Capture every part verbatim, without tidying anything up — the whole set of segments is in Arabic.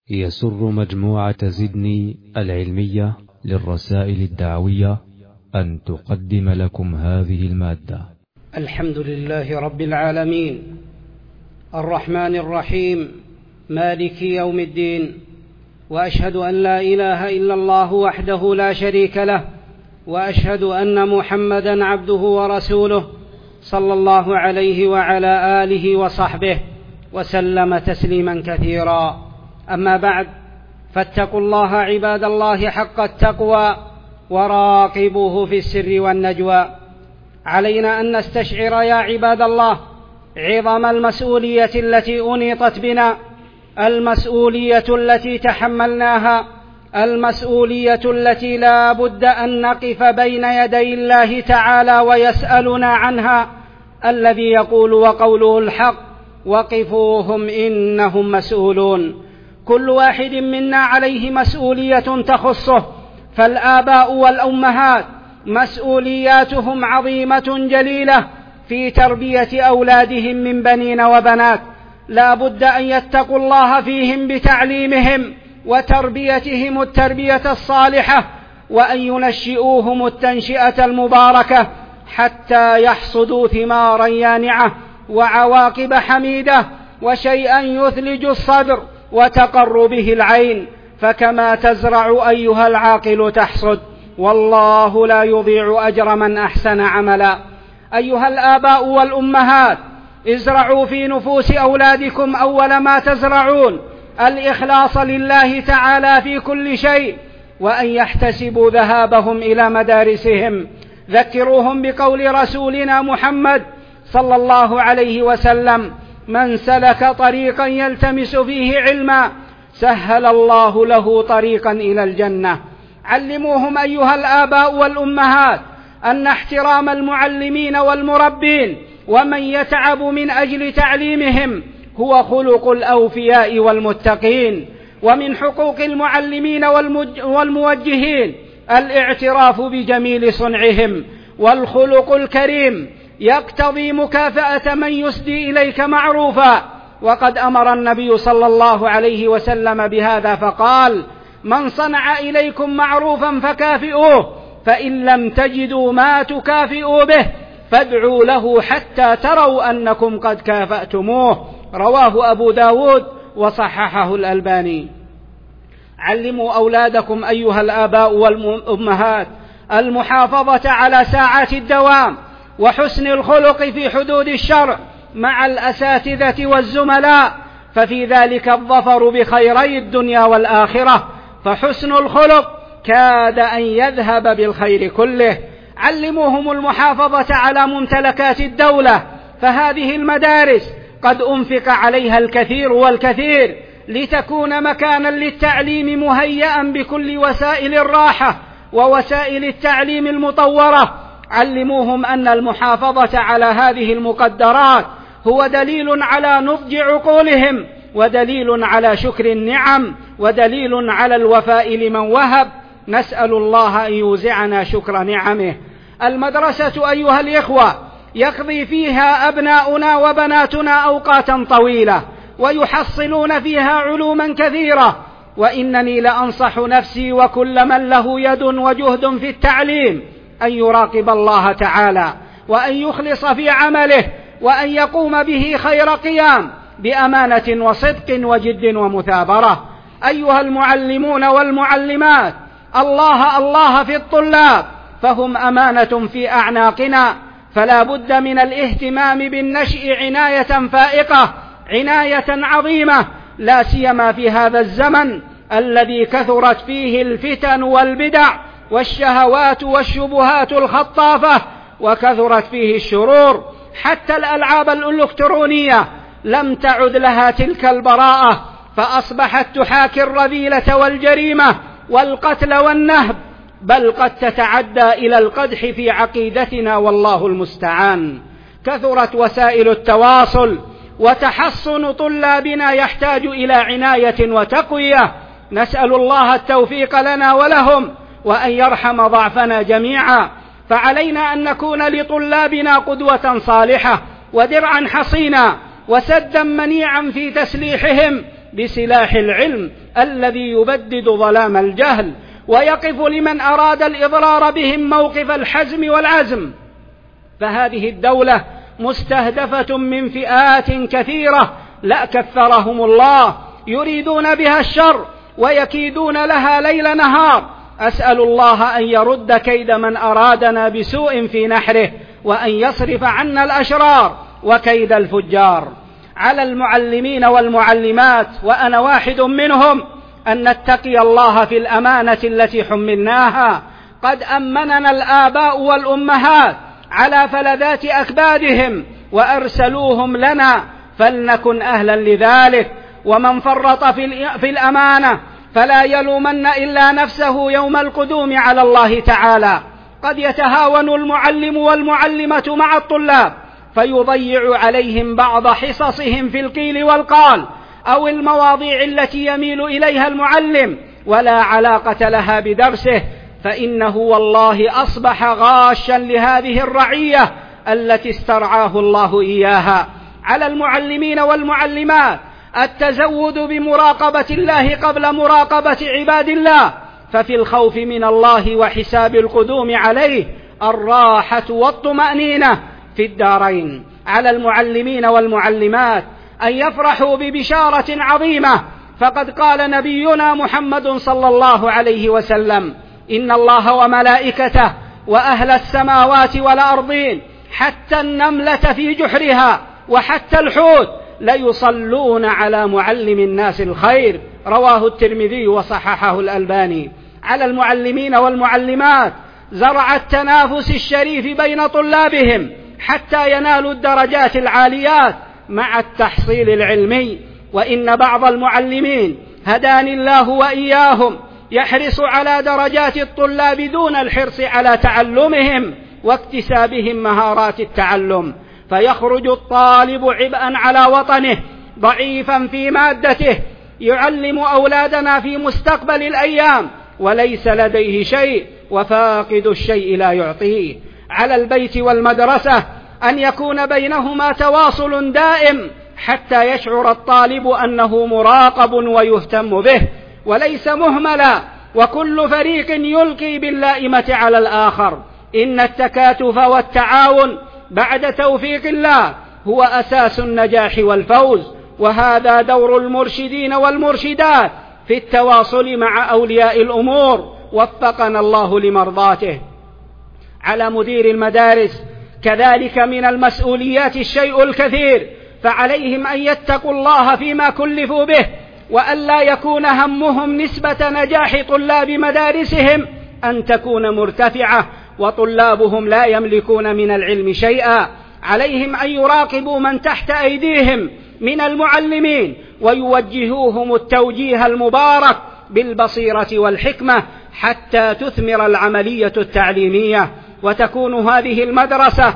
يسر مجموعة زدني العلمية للرسائل الدعوية أن تقدم لكم هذه المادة. الحمد لله رب العالمين، الرحمن الرحيم، مالك يوم الدين، وأشهد أن لا إله إلا الله وحده لا شريك له، وأشهد أن محمدًا عبده ورسوله صلى الله عليه وعلى آله وصحبه وسلم تسليما كثيرا. أما بعد، فاتقوا الله عباد الله حق التقوى وراقبوه في السر والنجوى. علينا أن نستشعر يا عباد الله عظم المسؤولية التي أنيطت بنا، المسؤولية التي تحملناها، المسؤولية التي لا بد أن نقف بين يدي الله تعالى ويسألنا عنها، الذي يقول وقوله الحق: وقفوهم إنهم مسؤولون. كل واحد منا عليه مسؤولية تخصه، فالآباء والأمهات مسؤولياتهم عظيمة جليلة في تربية أولادهم من بنين وبنات. لا بد أن يتقوا الله فيهم بتعليمهم وتربيتهم التربية الصالحة، وأن ينشئوهم التنشئة المباركة حتى يحصدوا ثمارا يانعة وعواقب حميدة وشيئا يثلج الصدر وتقر به العين. فكما تزرع أيها العاقل تحصد، والله لا يضيع أجر من أحسن عملا. أيها الآباء والأمهات، ازرعوا في نفوس أولادكم أول ما تزرعون الإخلاص لله تعالى في كل شيء، وأن يحتسبوا ذهابهم إلى مدارسهم. ذكروهم بقول رسولنا محمد صلى الله عليه وسلم: من سلك طريقا يلتمس فيه علما سهل الله له طريقا إلى الجنة. علموهم أيها الآباء والأمهات أن احترام المعلمين والمربين ومن يتعب من أجل تعليمهم هو خلق الأوفياء والمتقين. ومن حقوق المعلمين والموجهين الاعتراف بجميل صنعهم، والخلق الكريم يقتضي مكافأة من يسدي إليك معروفا. وقد أمر النبي صلى الله عليه وسلم بهذا فقال: من صنع إليكم معروفا فكافئوه، فإن لم تجدوا ما تكافئوا به فادعوا له حتى تروا أنكم قد كافأتموه. رواه أبو داود وصححه الألباني. علموا أولادكم أيها الآباء والأمهات المحافظة على ساعات الدوام وحسن الخلق في حدود الشرع مع الأساتذة والزملاء، ففي ذلك الظفر بخيري الدنيا والآخرة، فحسن الخلق كاد أن يذهب بالخير كله. علموهم المحافظة على ممتلكات الدولة، فهذه المدارس قد أنفق عليها الكثير والكثير لتكون مكانا للتعليم مهيئا بكل وسائل الراحة ووسائل التعليم المطورة. علموهم أن المحافظة على هذه المقدرات هو دليل على نضج عقولهم، ودليل على شكر النعم، ودليل على الوفاء لمن وهب. نسأل الله أن يوزعنا شكر نعمه. المدرسة أيها الإخوة يقضي فيها أبناؤنا وبناتنا أوقاتا طويلة ويحصلون فيها علوما كثيرة، وإنني لأنصح نفسي وكل من له يد وجهد في التعليم أن يراقب الله تعالى، وأن يخلص في عمله، وأن يقوم به خير قيام بأمانة وصدق وجد ومثابرة. أيها المعلمون والمعلمات، الله الله في الطلاب، فهم أمانة في أعناقنا، فلا بد من الاهتمام بالنشء عناية فائقة، عناية عظيمة، لا سيما في هذا الزمن الذي كثرت فيه الفتن والبدع والشهوات والشبهات الخطافة، وكثرت فيه الشرور. حتى الألعاب الإلكترونية لم تعد لها تلك البراءة، فأصبحت تحاكي الرذيلة والجريمة والقتل والنهب، بل قد تتعدى إلى القدح في عقيدتنا، والله المستعان. كثرت وسائل التواصل، وتحصن طلابنا يحتاج إلى عناية وتقوية. نسأل الله التوفيق لنا ولهم، وأن يرحم ضعفنا جميعا. فعلينا أن نكون لطلابنا قدوة صالحة ودرعا حصينا وسدا منيعا في تسليحهم بسلاح العلم الذي يبدد ظلام الجهل، ويقف لمن أراد الإضرار بهم موقف الحزم والعزم. فهذه الدولة مستهدفة من فئات كثيرة لا كثرهم الله، يريدون بها الشر ويكيدون لها ليل نهار. أسأل الله أن يرد كيد من أرادنا بسوء في نحره، وأن يصرف عنا الأشرار وكيد الفجار. على المعلمين والمعلمات، وأنا واحد منهم، أن نتقي الله في الأمانة التي حملناها. قد أمننا الآباء والأمهات على فلذات أكبادهم وأرسلوهم لنا، فلنكن أهلا لذلك. ومن فرط في الأمانة فلا يلومن إلا نفسه يوم القدوم على الله تعالى. قد يتهاون المعلم والمعلمة مع الطلاب فيضيع عليهم بعض حصصهم في القيل والقال أو المواضيع التي يميل إليها المعلم ولا علاقة لها بدرسه، فإنه والله أصبح غاشا لهذه الرعية التي استرعاه الله إياها. على المعلمين والمعلمات التزود بمراقبة الله قبل مراقبة عباد الله، ففي الخوف من الله وحساب القدوم عليه الراحة والطمأنينة في الدارين. على المعلمين والمعلمات أن يفرحوا ببشارة عظيمة، فقد قال نبينا محمد صلى الله عليه وسلم: إن الله وملائكته وأهل السماوات والأرضين حتى النملة في جحرها وحتى الحوت ليصلون على معلم الناس الخير. رواه الترمذي وصححه الألباني. على المعلمين والمعلمات زرع التنافس الشريف بين طلابهم حتى ينالوا الدرجات العاليات مع التحصيل العلمي. وإن بعض المعلمين هداني الله وإياهم يحرص على درجات الطلاب دون الحرص على تعلمهم واكتسابهم مهارات التعلم، فيخرج الطالب عبئا على وطنه ضعيفا في مادته، يعلم أولادنا في مستقبل الأيام وليس لديه شيء، وفاقد الشيء لا يعطيه. على البيت والمدرسة أن يكون بينهما تواصل دائم حتى يشعر الطالب أنه مراقب ويهتم به وليس مهملا، وكل فريق يلقي باللائمة على الآخر. إن التكاتف والتعاون بعد توفيق الله هو أساس النجاح والفوز، وهذا دور المرشدين والمرشدات في التواصل مع أولياء الأمور، وفقنا الله لمرضاته. على مدير المدارس كذلك من المسؤوليات الشيء الكثير، فعليهم أن يتقوا الله فيما كلفوا به، وأن لا يكون همهم نسبة نجاح طلاب مدارسهم أن تكون مرتفعة وطلابهم لا يملكون من العلم شيئا. عليهم أن يراقبوا من تحت أيديهم من المعلمين ويوجهوهم التوجيه المبارك بالبصيرة والحكمة حتى تثمر العملية التعليمية، وتكون هذه المدرسة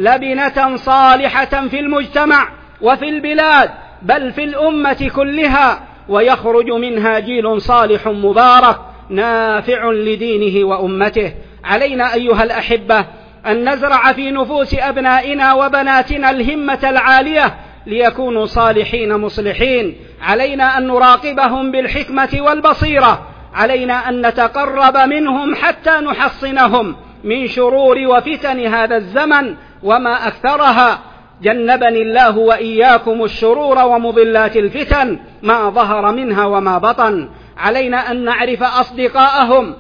لبنة صالحة في المجتمع وفي البلاد بل في الأمة كلها، ويخرج منها جيل صالح مبارك نافع لدينه وأمته. علينا أيها الأحبة أن نزرع في نفوس أبنائنا وبناتنا الهمة العالية ليكونوا صالحين مصلحين. علينا أن نراقبهم بالحكمة والبصيرة. علينا أن نتقرب منهم حتى نحصنهم من شرور وفتن هذا الزمن وما أكثرها. جنبني الله وإياكم الشرور ومضلات الفتن ما ظهر منها وما بطن. علينا أن نعرف أصدقاءهم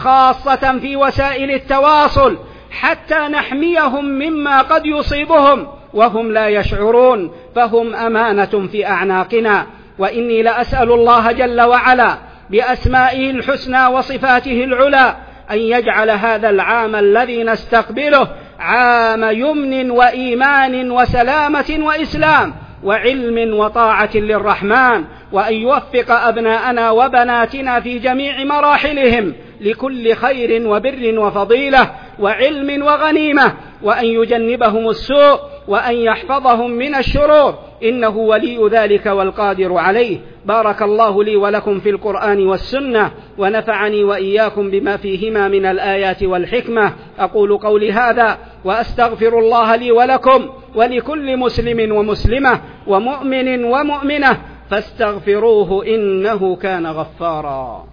وخاصة في وسائل التواصل حتى نحميهم مما قد يصيبهم وهم لا يشعرون، فهم أمانة في أعناقنا. وإني لأسأل الله جل وعلا بأسمائه الحسنى وصفاته العلى أن يجعل هذا العام الذي نستقبله عام يمن وإيمان وسلامة وإسلام وعلم وطاعة للرحمن، وأن يوفق أبناءنا وبناتنا في جميع مراحلهم لكل خير وبر وفضيلة وعلم وغنيمة، وأن يجنبهم السوء وأن يحفظهم من الشرور، إنه ولي ذلك والقادر عليه. بارك الله لي ولكم في القرآن والسنة، ونفعني وإياكم بما فيهما من الآيات والحكمة. أقول قولي هذا وأستغفر الله لي ولكم ولكل مسلم ومسلمة ومؤمن ومؤمنة فاستغفروه إنه كان غفارا.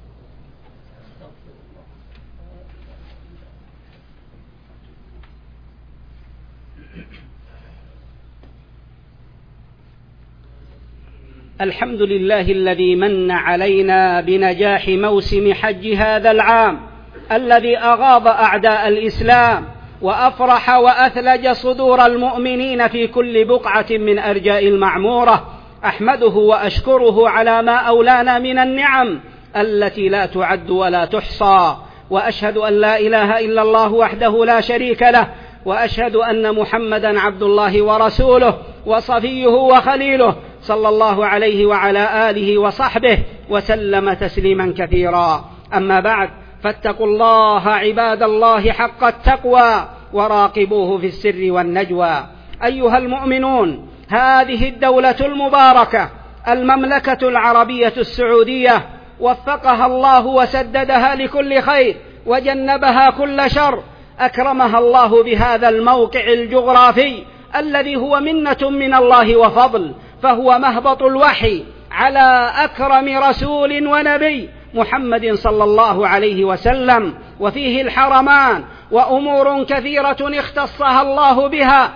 الحمد لله الذي من علينا بنجاح موسم حج هذا العام الذي أغاض أعداء الإسلام وأفرح وأثلج صدور المؤمنين في كل بقعة من أرجاء المعمورة. أحمده وأشكره على ما أولانا من النعم التي لا تعد ولا تحصى، وأشهد أن لا إله إلا الله وحده لا شريك له، وأشهد أن محمدا عبد الله ورسوله وصفيه وخليله، صلى الله عليه وعلى آله وصحبه وسلم تسليما كثيرا. أما بعد، فاتقوا الله عباد الله حق التقوى وراقبوه في السر والنجوى. أيها المؤمنون، هذه الدولة المباركة المملكة العربية السعودية وفقها الله وسددها لكل خير وجنبها كل شر، أكرمها الله بهذا الموقع الجغرافي الذي هو منة من الله وفضل، فهو مهبط الوحي على أكرم رسول ونبي محمد صلى الله عليه وسلم، وفيه الحرمان وأمور كثيرة اختصها الله بها،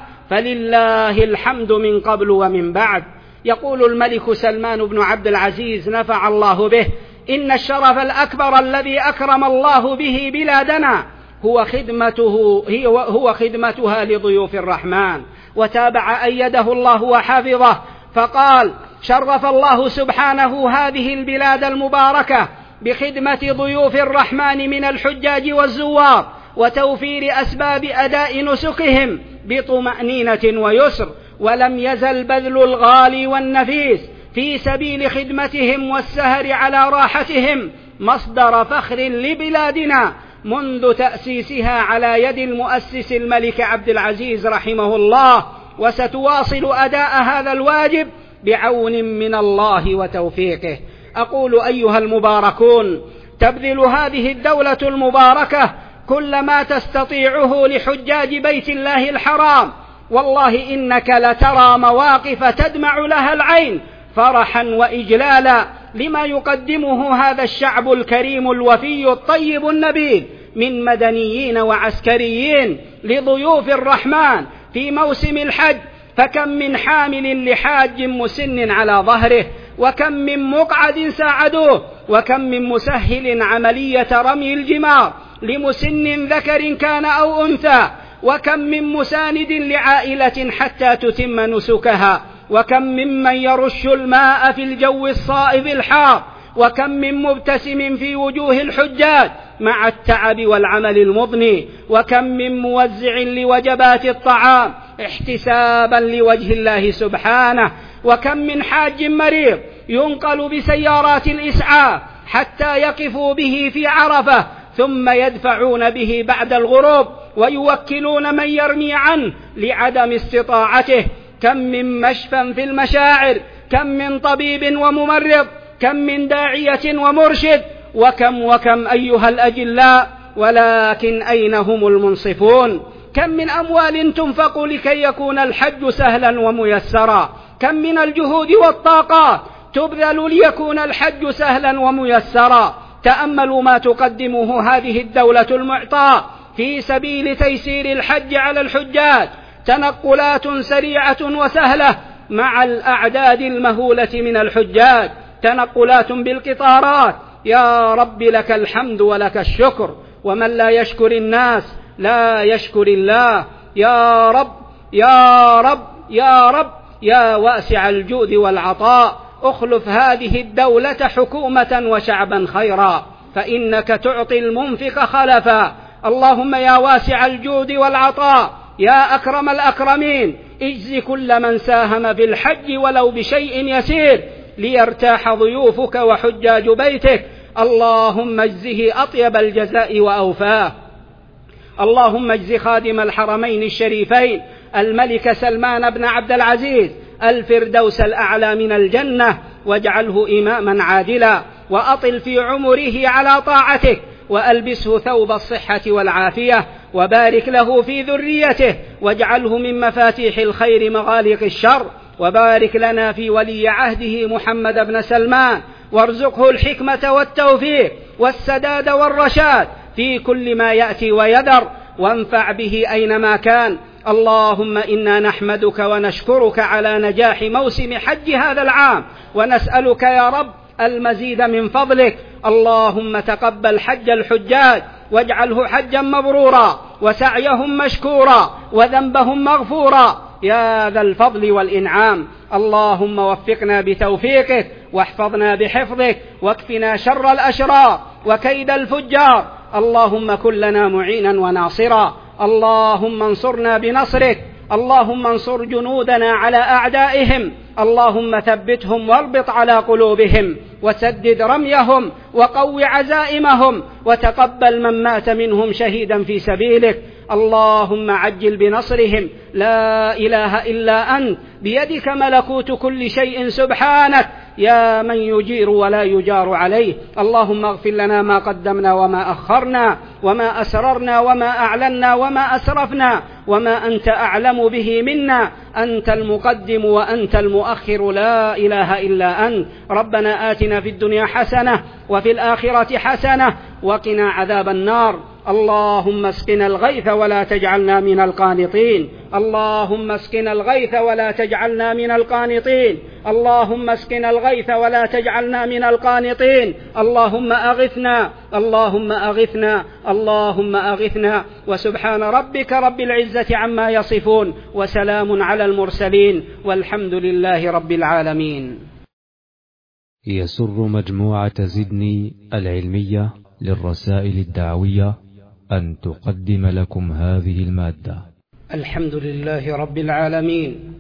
فلله الحمد من قبل ومن بعد. يقول الملك سلمان بن عبد العزيز نفع الله به: إن الشرف الأكبر الذي أكرم الله به بلادنا هو خدمته هو خدمتها لضيوف الرحمن. وتابع أيده الله وحفظه فقال: شرف الله سبحانه هذه البلاد المباركة بخدمة ضيوف الرحمن من الحجاج والزوار وتوفير أسباب أداء نسكهم بطمأنينة ويسر، ولم يزل بذل الغالي والنفيس في سبيل خدمتهم والسهر على راحتهم مصدر فخر لبلادنا منذ تأسيسها على يد المؤسس الملك عبد العزيز رحمه الله، وستواصل أداء هذا الواجب بعون من الله وتوفيقه. أقول أيها المباركون، تبذل هذه الدولة المباركة كل ما تستطيعه لحجاج بيت الله الحرام، والله إنك لترى مواقف تدمع لها العين فرحا وإجلالا لما يقدمه هذا الشعب الكريم الوفي الطيب النبيل من مدنيين وعسكريين لضيوف الرحمن في موسم الحج. فكم من حامل لحاج مسن على ظهره، وكم من مقعد ساعدوه، وكم من مسهل عملية رمي الجمار لمسن ذكر كان أو أنثى، وكم من مساند لعائلة حتى تتم نسكها، وكم ممن يرش الماء في الجو الصائب الحار، وكم من مبتسم في وجوه الحجاج مع التعب والعمل المضني، وكم من موزع لوجبات الطعام احتسابا لوجه الله سبحانه، وكم من حاج مريض ينقل بسيارات الإسعاف حتى يقفوا به في عرفة ثم يدفعون به بعد الغروب ويوكلون من يرمي عنه لعدم استطاعته. كم من مشفى في المشاعر، كم من طبيب وممرض، كم من داعية ومرشد، وكم وكم أيها الأجلاء، ولكن أين هم المنصفون؟ كم من أموال تنفق لكي يكون الحج سهلا وميسرا، كم من الجهود والطاقات تبذل ليكون الحج سهلا وميسرا. تأملوا ما تقدمه هذه الدولة المعطاء في سبيل تيسير الحج على الحجاج، تنقلات سريعة وسهلة مع الأعداد المهولة من الحجاج، تنقلات بالقطارات. يا رب لك الحمد ولك الشكر، ومن لا يشكر الناس لا يشكر الله. يا رب يا رب يا رب يا واسع الجود والعطاء، اخلف هذه الدولة حكومة وشعبا خيرا، فإنك تعطي المنفق خلفا. اللهم يا واسع الجود والعطاء يا أكرم الأكرمين، اجز كل من ساهم في الحج ولو بشيء يسير ليرتاح ضيوفك وحجاج بيتك. اللهم اجزه أطيب الجزاء وأوفاه. اللهم اجز خادم الحرمين الشريفين الملك سلمان بن عبد العزيز الفردوس الأعلى من الجنة، واجعله إماما عادلا، وأطل في عمره على طاعتك، وألبسه ثوب الصحة والعافية، وبارك له في ذريته، واجعله من مفاتيح الخير مغالق الشر، وبارك لنا في ولي عهده محمد بن سلمان، وارزقه الحكمة والتوفيق والسداد والرشاد في كل ما يأتي ويذر، وانفع به أينما كان. اللهم إنا نحمدك ونشكرك على نجاح موسم حج هذا العام، ونسألك يا رب المزيد من فضلك. اللهم تقبل حج الحجاج واجعله حجا مبرورا، وسعيهم مشكورا، وذنبهم مغفورا يا ذا الفضل والإنعام. اللهم وفقنا بتوفيقك، واحفظنا بحفظك، واكفنا شر الأشرار وكيد الفجار. اللهم كن لنا معينا وناصرا، اللهم انصرنا بنصرك، اللهم انصر جنودنا على أعدائهم، اللهم ثبتهم واربط على قلوبهم، وسدد رميهم، وقو عزائمهم، وتقبل من مات منهم شهيدا في سبيلك. اللهم عجل بنصرهم، لا إله إلا أنت، بيدك ملكوت كل شيء سبحانك، يا من يجير ولا يجار عليه. اللهم اغفر لنا ما قدمنا وما أخرنا، وما أسررنا وما أعلنا وما أسرفنا، وما أنت أعلم به منا. أنت المقدم وأنت المؤخر، لا إله إلا أنت. ربنا آتنا في الدنيا حسنة وفي الآخرة حسنة وقنا عذاب النار. اللهم اسقنا الغيث ولا تجعلنا من القانطين، اللهم اسقنا الغيث ولا تجعلنا من القانطين، اللهم اسقنا الغيث ولا تجعلنا من القانطين. اللهم أغثنا، اللهم أغثنا، اللهم أغثنا. وسبحان ربك رب العزة عما يصفون، وسلام على المرسلين، والحمد لله رب العالمين. يسر مجموعة زدني العلمية للرسائل الدعوية أن تقدم لكم هذه المادة. الحمد لله رب العالمين،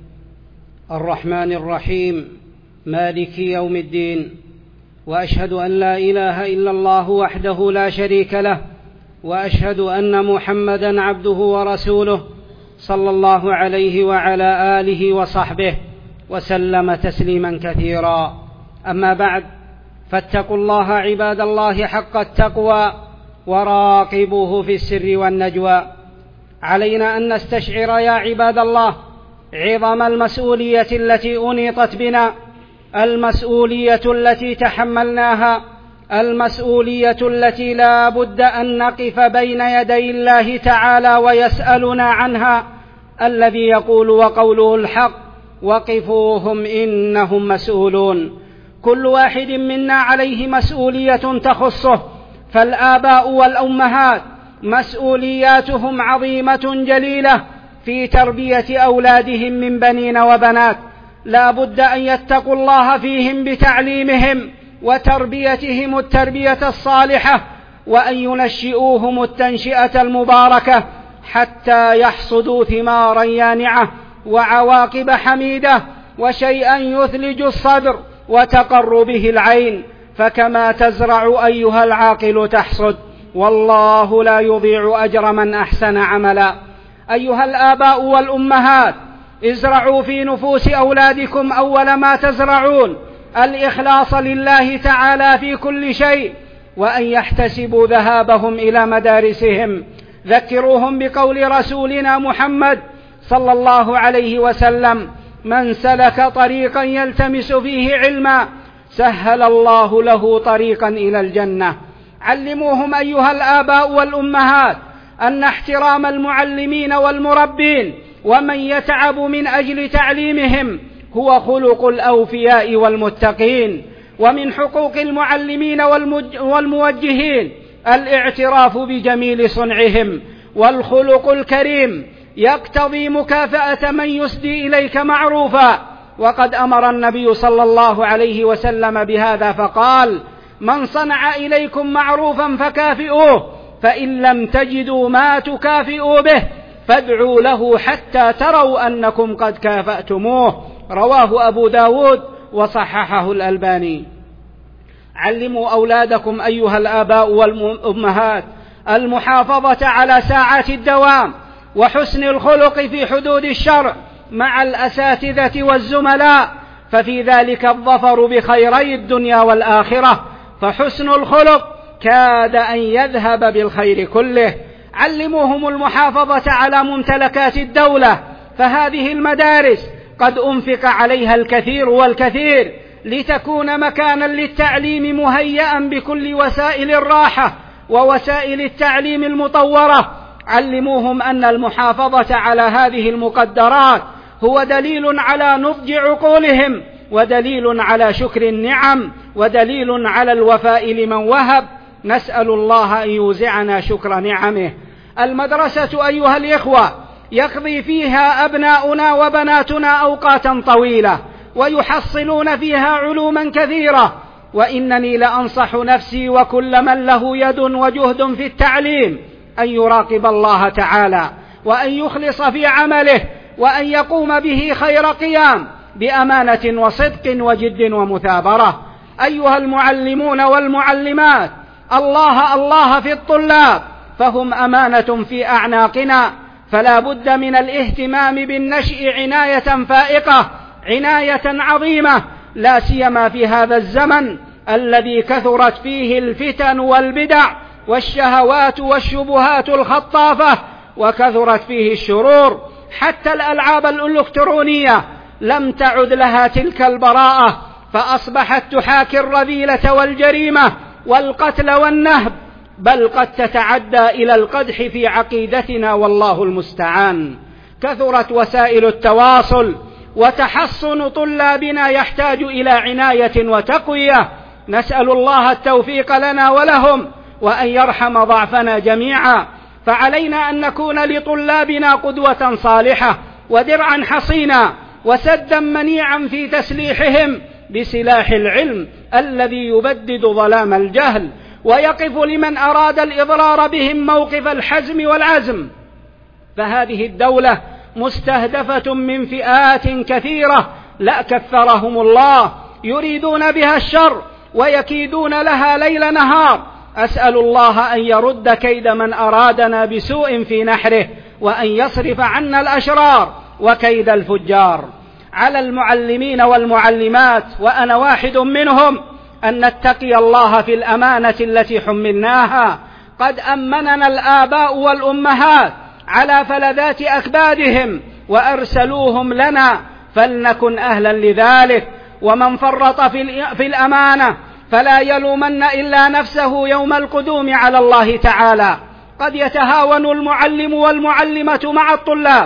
الرحمن الرحيم، مالك يوم الدين، وأشهد أن لا إله إلا الله وحده لا شريك له، وأشهد أن محمدا عبده ورسوله، صلى الله عليه وعلى آله وصحبه وسلم تسليما كثيرا. أما بعد، فاتقوا الله عباد الله حق التقوى، وراقبوه في السر والنجوى. علينا أن نستشعر يا عباد الله عظم المسؤولية التي أنيطت بنا، المسؤولية التي تحملناها، المسؤولية التي لا بد أن نقف بين يدي الله تعالى ويسألنا عنها، الذي يقول وقوله الحق: وقفوهم إنهم مسؤولون. كل واحد منا عليه مسؤولية تخصه، فالآباء والأمهات مسؤولياتهم عظيمة جليلة في تربية أولادهم من بنين وبنات. لا بد أن يتقوا الله فيهم بتعليمهم وتربيتهم التربية الصالحة، وأن ينشئوهم التنشئة المباركة حتى يحصدوا ثمارا يانعة وعواقب حميدة، وشيئا يثلج الصدر وتقر به العين. فكما تزرع أيها العاقل تحصد، والله لا يضيع أجر من أحسن عملا. أيها الآباء والأمهات، ازرعوا في نفوس أولادكم أول ما تزرعون الإخلاص لله تعالى في كل شيء، وأن يحتسبوا ذهابهم إلى مدارسهم. ذكروهم بقول رسولنا محمد صلى الله عليه وسلم: من سلك طريقا يلتمس فيه علما سهل الله له طريقا إلى الجنة. علموهم أيها الآباء والأمهات أن احترام المعلمين والمربين ومن يتعب من أجل تعليمهم هو خلق الأوفياء والمتقين. ومن حقوق المعلمين والموجهين الاعتراف بجميل صنعهم، والخلق الكريم يقتضي مكافأة من يسدي إليك معروفا. وقد أمر النبي صلى الله عليه وسلم بهذا فقال: من صنع إليكم معروفا فكافئوه، فإن لم تجدوا ما تكافئوا به فادعوا له حتى تروا أنكم قد كافأتموه. رواه أبو داود وصححه الألباني. علموا أولادكم أيها الآباء والأمهات المحافظة على ساعات الدوام، وحسن الخلق في حدود الشرع مع الأساتذة والزملاء، ففي ذلك الظفر بخيري الدنيا والآخرة. فحسن الخلق كاد أن يذهب بالخير كله. علموهم المحافظة على ممتلكات الدولة، فهذه المدارس قد أنفق عليها الكثير والكثير لتكون مكانا للتعليم مهيئا بكل وسائل الراحة ووسائل التعليم المطورة. علموهم أن المحافظة على هذه المقدرات هو دليل على نضج عقولهم، ودليل على شكر النعم، ودليل على الوفاء لمن وهب. نسأل الله أن يوزعنا شكر نعمه. المدرسة أيها الإخوة يقضي فيها أبناؤنا وبناتنا أوقاتا طويلة ويحصلون فيها علوما كثيرة، وإنني لأنصح نفسي وكل من له يد وجهد في التعليم أن يراقب الله تعالى، وأن يخلص في عمله، وأن يقوم به خير قيام بأمانة وصدق وجد ومثابرة. أيها المعلمون والمعلمات، الله الله في الطلاب، فهم أمانة في أعناقنا، فلا بد من الاهتمام بالنشء عناية فائقة، عناية عظيمة، لا سيما في هذا الزمن الذي كثرت فيه الفتن والبدع والشهوات والشبهات الخطافة، وكثرت فيه الشرور. حتى الألعاب الإلكترونية لم تعد لها تلك البراءة، فأصبحت تحاكي الرذيلة والجريمة والقتل والنهب، بل قد تتعدى إلى القدح في عقيدتنا، والله المستعان. كثرت وسائل التواصل، وتحصن طلابنا يحتاج إلى عناية وتقوية. نسأل الله التوفيق لنا ولهم، وأن يرحم ضعفنا جميعا. فعلينا أن نكون لطلابنا قدوة صالحة ودرعا حصينا وسدا منيعا في تسليحهم بسلاح العلم الذي يبدد ظلام الجهل، ويقف لمن أراد الإضرار بهم موقف الحزم والعزم. فهذه الدولة مستهدفة من فئات كثيرة لا كثرهم الله، يريدون بها الشر ويكيدون لها ليل نهار. أسأل الله أن يرد كيد من أرادنا بسوء في نحره، وأن يصرف عنا الأشرار وكيد الفجار. على المعلمين والمعلمات، وأنا واحد منهم، أن نتقي الله في الأمانة التي حملناها. قد أمننا الآباء والأمهات على فلذات أكبادهم وأرسلوهم لنا، فلنكن أهلا لذلك. ومن فرط في الأمانة فلا يلومن إلا نفسه يوم القدوم على الله تعالى. قد يتهاون المعلم والمعلمة مع الطلاب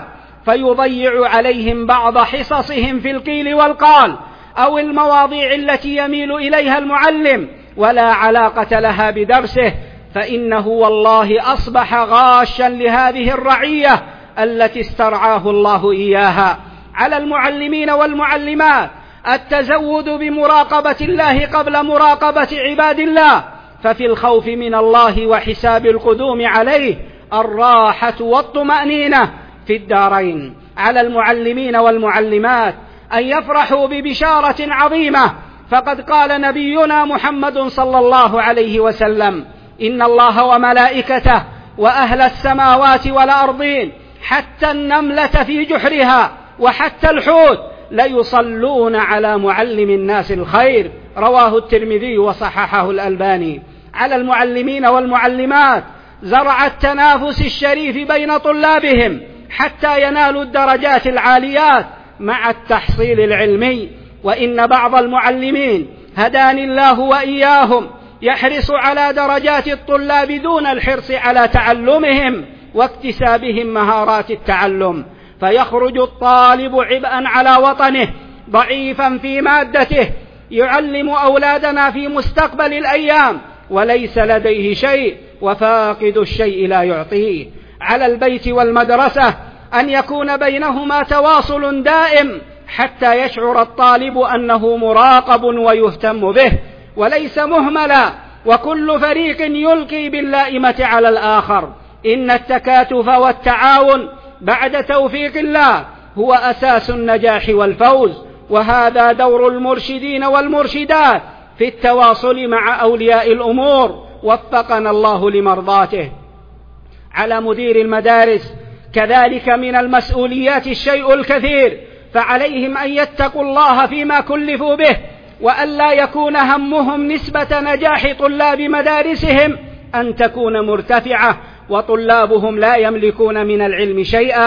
فيضيع عليهم بعض حصصهم في القيل والقال أو المواضيع التي يميل إليها المعلم ولا علاقة لها بدرسه، فإنه والله أصبح غاشا لهذه الرعية التي استرعاه الله إياها. على المعلمين والمعلمات التزود بمراقبة الله قبل مراقبة عباد الله، ففي الخوف من الله وحساب القدوم عليه الراحة والطمأنينة في الدارين. على المعلمين والمعلمات أن يفرحوا ببشارة عظيمة، فقد قال نبينا محمد صلى الله عليه وسلم: إن الله وملائكته وأهل السماوات والأرضين حتى النملة في جحرها وحتى الحوت ليصلون على معلم الناس الخير. رواه الترمذي وصححه الألباني. على المعلمين والمعلمات زرع التنافس الشريف بين طلابهم حتى ينالوا الدرجات العاليات مع التحصيل العلمي. وإن بعض المعلمين هداني الله وإياهم يحرص على درجات الطلاب دون الحرص على تعلمهم واكتسابهم مهارات التعلم، فيخرج الطالب عبئا على وطنه ضعيفا في مادته، يعلم أولادنا في مستقبل الأيام وليس لديه شيء، وفاقد الشيء لا يعطيه. على البيت والمدرسة أن يكون بينهما تواصل دائم حتى يشعر الطالب أنه مراقب ويهتم به وليس مهملا، وكل فريق يلقي باللائمة على الآخر. إن التكاتف والتعاون بعد توفيق الله هو أساس النجاح والفوز، وهذا دور المرشدين والمرشدات في التواصل مع أولياء الأمور، وفقنا الله لمرضاته. على مدير المدارس كذلك من المسؤوليات الشيء الكثير، فعليهم أن يتقوا الله فيما كلفوا به، وأن لا يكون همهم نسبة نجاح طلاب مدارسهم أن تكون مرتفعة وطلابهم لا يملكون من العلم شيئا.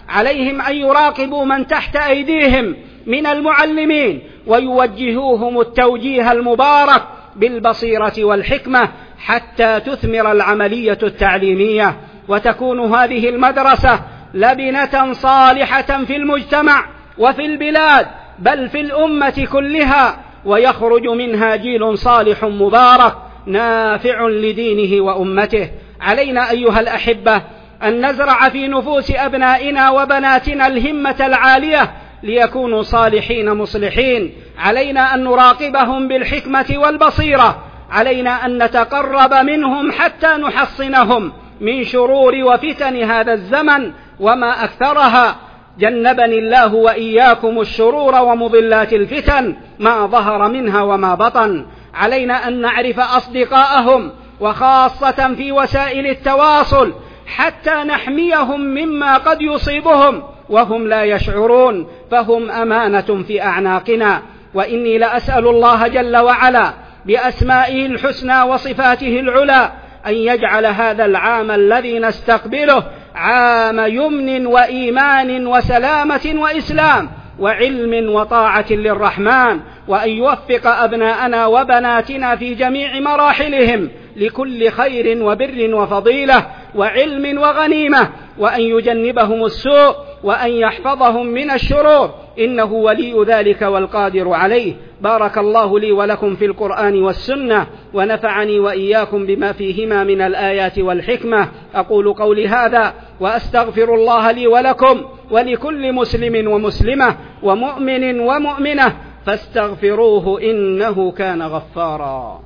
عليهم أن يراقبوا من تحت أيديهم من المعلمين ويوجهوهم التوجيه المبارك بالبصيرة والحكمة حتى تثمر العملية التعليمية، وتكون هذه المدرسة لبنة صالحة في المجتمع وفي البلاد بل في الأمة كلها، ويخرج منها جيل صالح مبارك نافع لدينه وأمته. علينا أيها الأحبة أن نزرع في نفوس أبنائنا وبناتنا الهمة العالية ليكونوا صالحين مصلحين. علينا أن نراقبهم بالحكمة والبصيرة، علينا أن نتقرب منهم حتى نحصنهم من شرور وفتن هذا الزمن وما أكثرها. جنبني الله وإياكم الشرور ومضلات الفتن ما ظهر منها وما بطن. علينا أن نعرف أصدقاءهم وخاصة في وسائل التواصل حتى نحميهم مما قد يصيبهم وهم لا يشعرون، فهم أمانة في أعناقنا. وإني لأسأل الله جل وعلا بأسمائه الحسنى وصفاته العلى أن يجعل هذا العام الذي نستقبله عام يمن وإيمان وسلامة وإسلام وعلم وطاعة للرحمن، وأن يوفق أبناءنا وبناتنا في جميع مراحلهم لكل خير وبر وفضيلة وعلم وغنيمة، وأن يجنبهم السوء وأن يحفظهم من الشرور، إنه ولي ذلك والقادر عليه. بارك الله لي ولكم في القرآن والسنة، ونفعني وإياكم بما فيهما من الآيات والحكمة. أقول قولي هذا وأستغفر الله لي ولكم ولكل مسلم ومسلمة ومؤمن ومؤمنة فاستغفروه إنه كان غفارا.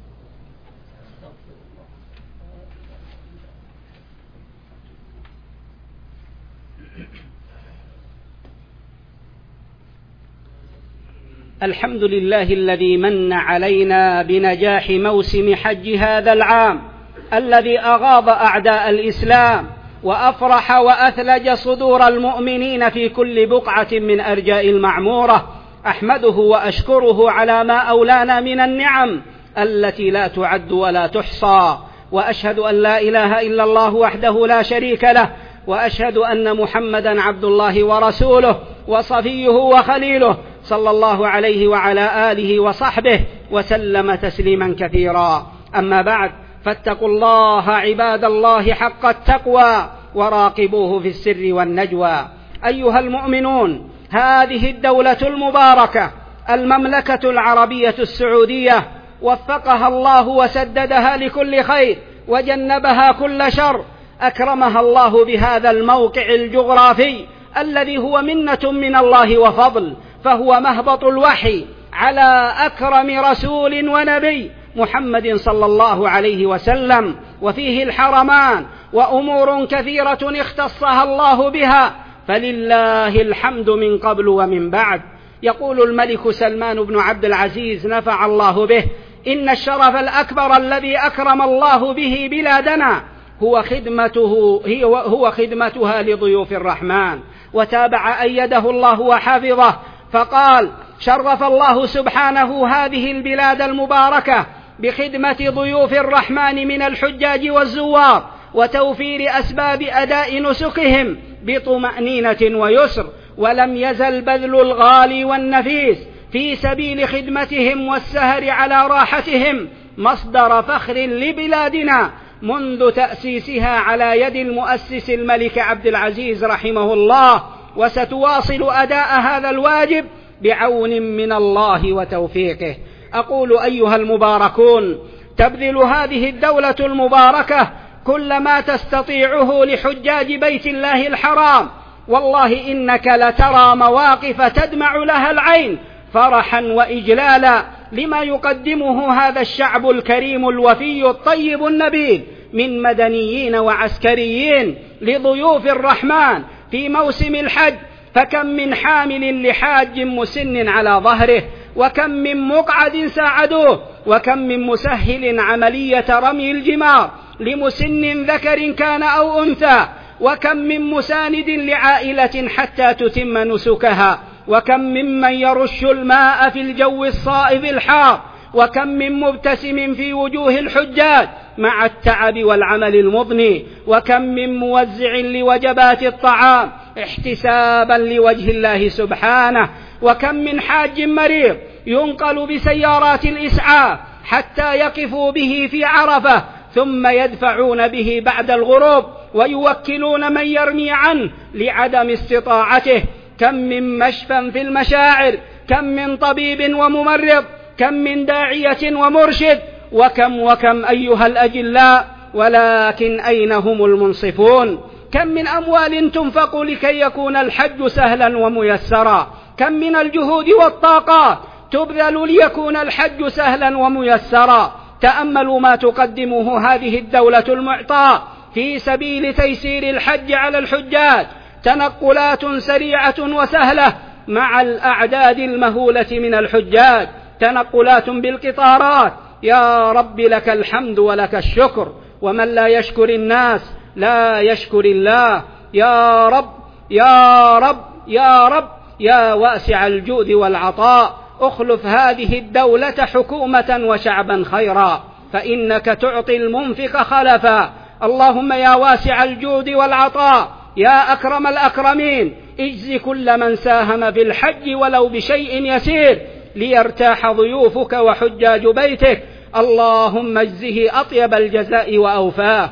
الحمد لله الذي من علينا بنجاح موسم حج هذا العام الذي أغاض أعداء الإسلام وأفرح وأثلج صدور المؤمنين في كل بقعة من أرجاء المعمورة. أحمده وأشكره على ما أولانا من النعم التي لا تعد ولا تحصى، وأشهد أن لا إله إلا الله وحده لا شريك له، وأشهد أن محمدا عبد الله ورسوله وصفيه وخليله صلى الله عليه وعلى آله وصحبه وسلم تسليما كثيرا. أما بعد، فاتقوا الله عباد الله حق التقوى وراقبوه في السر والنجوى. أيها المؤمنون، هذه الدولة المباركة المملكة العربية السعودية وفقها الله وسددها لكل خير وجنبها كل شر، أكرمها الله بهذا الموقع الجغرافي الذي هو منة من الله وفضل، فهو مهبط الوحي على أكرم رسول ونبي محمد صلى الله عليه وسلم، وفيه الحرمان وأمور كثيرة اختصها الله بها، فلله الحمد من قبل ومن بعد. يقول الملك سلمان بن عبد العزيز نفع الله به: إن الشرف الأكبر الذي أكرم الله به بلادنا هو خدمته هو خدمتها لضيوف الرحمن. وتابع أيده الله وحفظه فقال: شرف الله سبحانه هذه البلاد المباركة بخدمة ضيوف الرحمن من الحجاج والزوار وتوفير أسباب أداء نسكهم بطمأنينة ويسر، ولم يزل بذل الغالي والنفيس في سبيل خدمتهم والسهر على راحتهم مصدر فخر لبلادنا منذ تأسيسها على يد المؤسس الملك عبد العزيز رحمه الله، وستواصل أداء هذا الواجب بعون من الله وتوفيقه. أقول أيها المباركون، تبذل هذه الدولة المباركة كل ما تستطيعه لحجاج بيت الله الحرام، والله إنك لترى مواقف تدمع لها العين فرحا وإجلالا لما يقدمه هذا الشعب الكريم الوفي الطيب النبيل من مدنيين وعسكريين لضيوف الرحمن في موسم الحج. فكم من حامل لحاج مسن على ظهره، وكم من مقعد ساعدوه، وكم من مسهل عملية رمي الجمار لمسن ذكر كان أو أنثى، وكم من مساند لعائلة حتى تتم نسكها، وكم ممن يرش الماء في الجو الصائب الحار، وكم من مبتسم في وجوه الحجاج مع التعب والعمل المضني، وكم من موزع لوجبات الطعام احتسابا لوجه الله سبحانه. وكم من حاج مريض ينقل بسيارات الإسعاف حتى يقفوا به في عرفة، ثم يدفعون به بعد الغروب ويوكلون من يرمي عنه لعدم استطاعته. كم من مشفى في المشاعر، كم من طبيب وممرض، كم من داعية ومرشد، وكم وكم أيها الأجلاء، ولكن أين هم المنصفون؟ كم من أموال تنفق لكي يكون الحج سهلا وميسرا، كم من الجهود والطاقات تبذل ليكون الحج سهلا وميسرا. تأملوا ما تقدمه هذه الدولة المعطاء في سبيل تيسير الحج على الحجاج، تنقلات سريعة وسهلة مع الأعداد المهولة من الحجاج، تنقلات بالقطارات. يا رب لك الحمد ولك الشكر، ومن لا يشكر الناس لا يشكر الله. يا رب يا رب يا رب يا واسع الجود والعطاء، اخلف هذه الدولة حكومة وشعبا خيرا، فإنك تعطي المنفق خلفا. اللهم يا واسع الجود والعطاء، يا أكرم الأكرمين، اجز كل من ساهم في الحج ولو بشيء يسير ليرتاح ضيوفك وحجاج بيتك. اللهم اجزه أطيب الجزاء وأوفاه.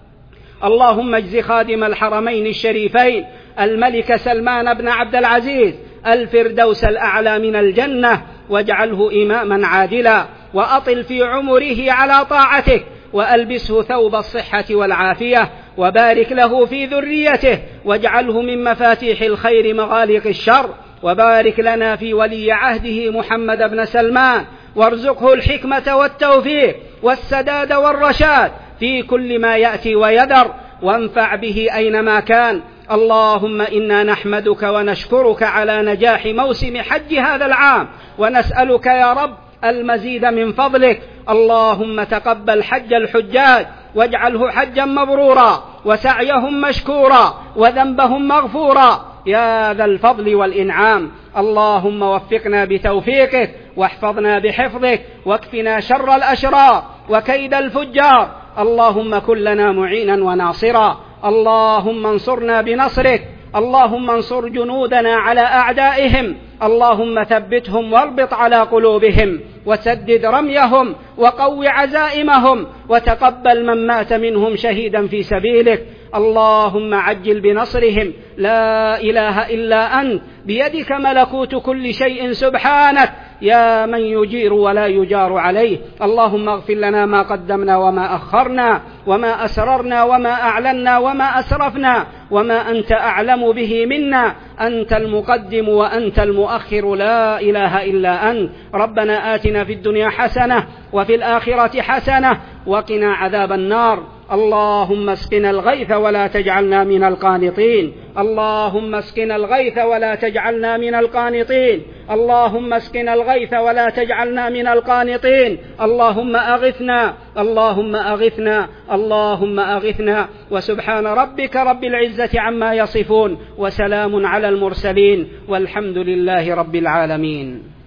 اللهم اجز خادم الحرمين الشريفين الملك سلمان بن عبد العزيز الفردوس الأعلى من الجنة، واجعله إماما عادلا، وأطل في عمره على طاعتك، وألبسه ثوب الصحة والعافية، وبارك له في ذريته، واجعله من مفاتيح الخير مغالق الشر. وبارك لنا في ولي عهده محمد بن سلمان، وارزقه الحكمة والتوفيق والسداد والرشاد في كل ما يأتي ويذر، وانفع به أينما كان. اللهم إنا نحمدك ونشكرك على نجاح موسم حج هذا العام، ونسألك يا رب المزيد من فضلك. اللهم تقبل حج الحجاج، واجعله حجا مبرورا، وسعيهم مشكورا، وذنبهم مغفورا يا ذا الفضل والإنعام. اللهم وفقنا بتوفيقك، واحفظنا بحفظك، واكفنا شر الأشرار وكيد الفجار. اللهم كن لنا معينا وناصرا، اللهم انصرنا بنصرك، اللهم انصر جنودنا على أعدائهم، اللهم ثبتهم واربط على قلوبهم، وسدد رميهم، وقو عزائمهم، وتقبل من مات منهم شهيدا في سبيلك. اللهم عجل بنصرهم، لا إله إلا أنت، بيدك ملكوت كل شيء سبحانك، يا من يجير ولا يجار عليه. اللهم اغفر لنا ما قدمنا وما أخرنا، وما أسررنا وما أعلنا وما أسرفنا، وما أنت أعلم به منا. أنت المقدم وأنت المؤخر، لا إله إلا أنت. ربنا آتنا في الدنيا حسنة وفي الآخرة حسنة وقنا عذاب النار. اللهم اسقنا الغيث ولا تجعلنا من القانطين، اللهم اسقنا الغيث ولا تجعلنا من القانطين، اللهم اسقنا الغيث ولا تجعلنا من القانطين. اللهم أغثنا، اللهم أغثنا، اللهم أغثنا. وسبحان ربك رب العزة عما يصفون، وسلام على المرسلين، والحمد لله رب العالمين.